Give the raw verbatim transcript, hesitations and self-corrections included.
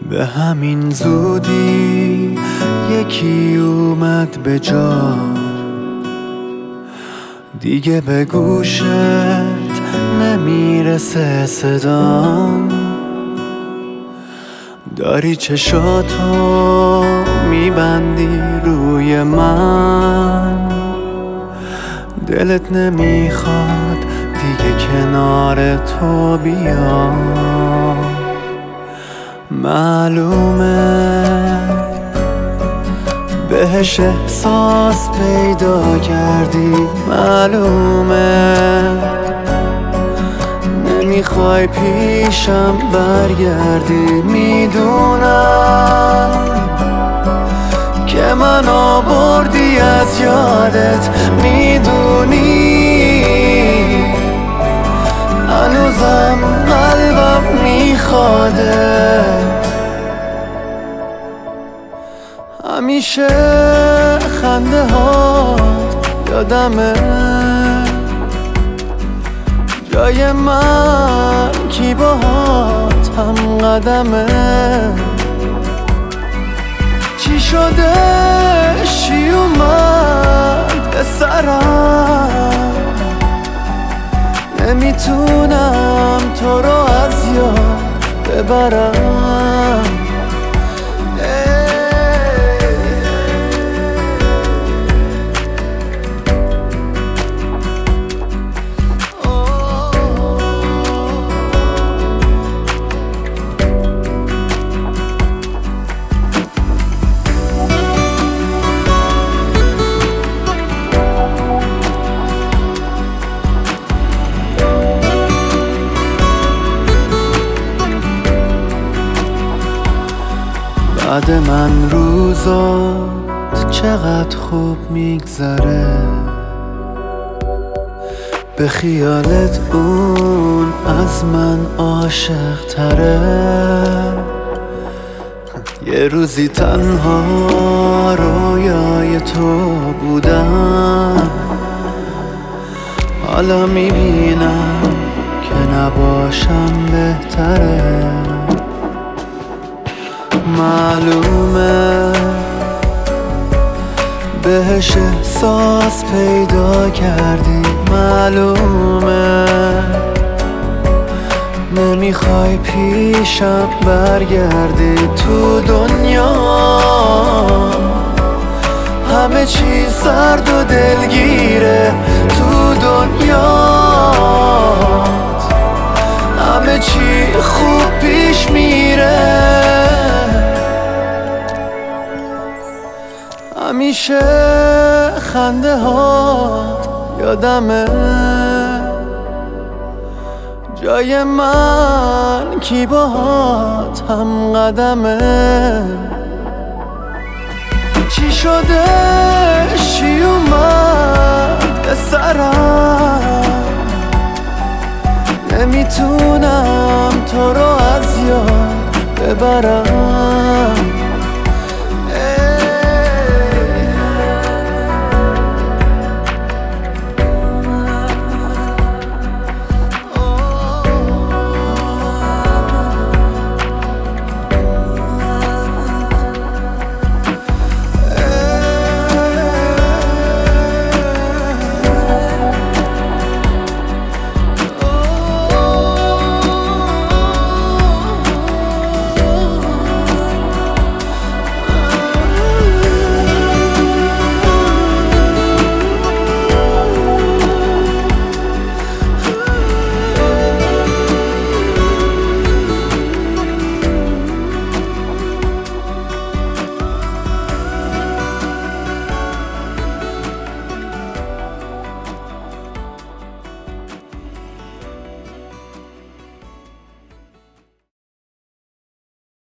به همین زودی یکی اومد به جان، دیگه به گوشت نمیرسه صدام. داری چشاتو میبندی روی من، دلت نمیخواد دیگه کنار تو بیام. معلومه بهش احساس پیدا کردی، معلومه نمیخوای پیشم برگردی. میدونم که منو بردی از یادت، میدونی هنوزم قلبم میخوادت. همیشه خنده هات یادمه، جای من کی باهات هم قدمه. چی شده چی اومد به سرم، نمیتونم تو رو از یاد ببرم. بعد من روزات چقدر خوب میگذره، به خیالت اون از من عاشق تره. یه روزی تنها رویای تو بودم، حالا میبینم که نباشم بهتره. معلومه بهش احساس پیدا کردی، معلومه نمیخوای پیشم برگردی. تو دنیا همه چی سرد و دلگیره، تو دنیا همه چی خوب پیش میره. همیشه خنده هات یادمه، جای من کی باهات هم قدمه. چی شده چی اومد به سرم، نمیتونم تو رو از یاد ببرم.